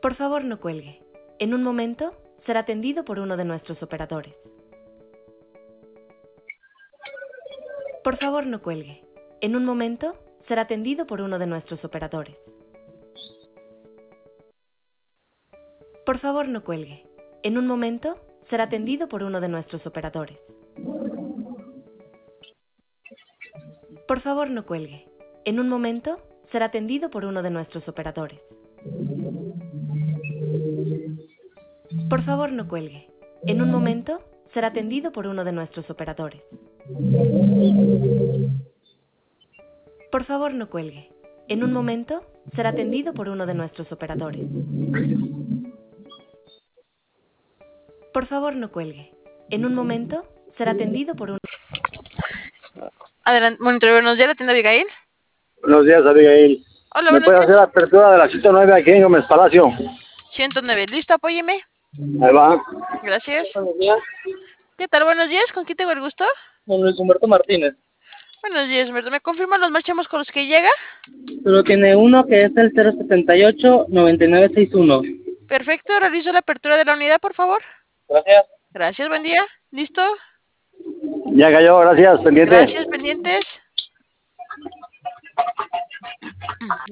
Por favor, no cuelgue. En un momento será atendido por uno de nuestros operadores. Por favor, no cuelgue. En un momento será atendido por uno de nuestros operadores. Por favor, no cuelgue. En un momento será atendido por uno de nuestros operadores. Por favor, no cuelgue. En un momento será atendido por uno de nuestros operadores. Por favor, no cuelgue. En un momento será atendido por uno de nuestros operadores. Por favor, no cuelgue. En un momento será atendido por uno de nuestros operadores. Por favor, no cuelgue. En un momento será atendido por un... Adelante, monitor, buenos días, la tienda Abigail. Buenos días, Abigail. Hola, ¿Me buenos puede hacer la días. apertura de la 109 aquí en Gómez Palacio? 109, listo, apóyeme. Ahí va. Gracias. Buenos días, ¿Qué tal? Buenos días, ¿con quién tengo el gusto? con Luis Humberto Martínez. Buenos días, Humberto. ¿Me confirman los marchamos con los que llega? Solo tiene uno que es el 078-9961. Perfecto, realizo la apertura de la unidad, por favor. Gracias. Gracias, buen día. ¿Listo? Ya cayó, gracias, pendiente. Gracias, pendientes.